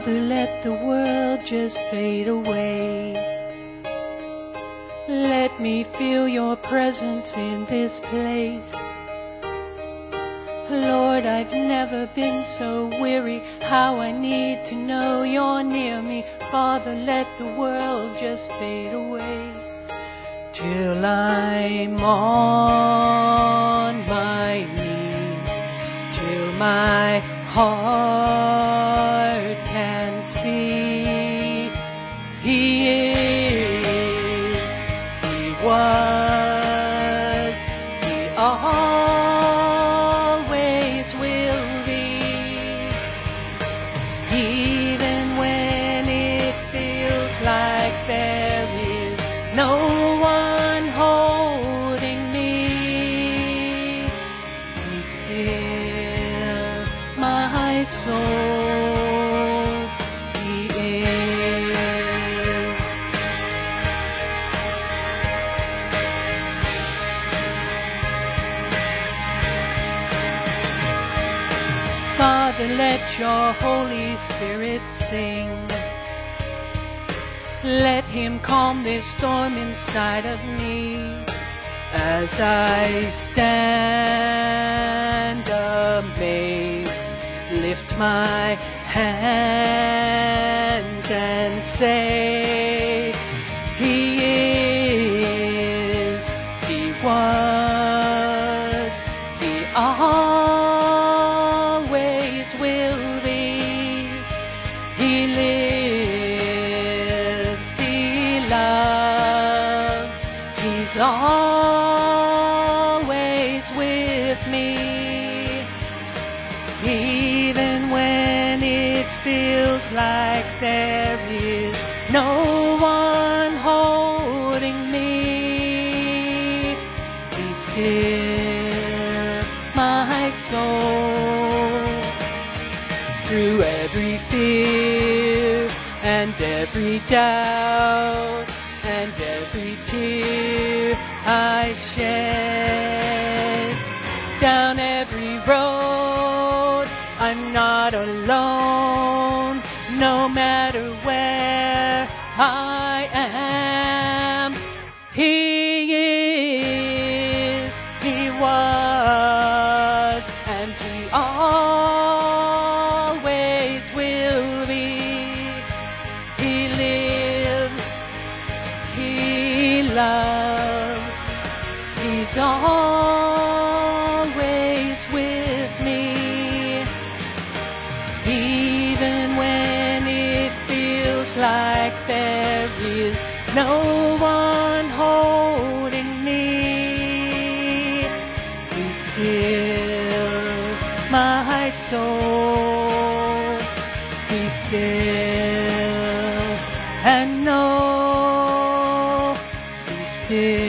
Father, let the world just fade away. Let me feel your presence in this place. Lord, I've never been so weary, how I need to know you're near me. Father, let the world just fade away, till I'm on my knees, till my heart can see He is, He was, He always will be. Even when it feels like there is no one holding me, He's still my soul. He is. Father, let your Holy Spirit sing. Let Him calm this storm inside of me as I stand amazed. Lift my hands and say, He is, He was, He always will be. He lives, He loves, He's always with me. Even when it feels like there is no one holding me, He's still my soul. Through every fear and every doubt and every tear I shed, down every road I'm not alone, no matter where I am. He is, He was, and He always will be. He lives, He loves, He's always with me. Even when it feels like there is no one holding me, He's still my soul. He's still, and no, He's still.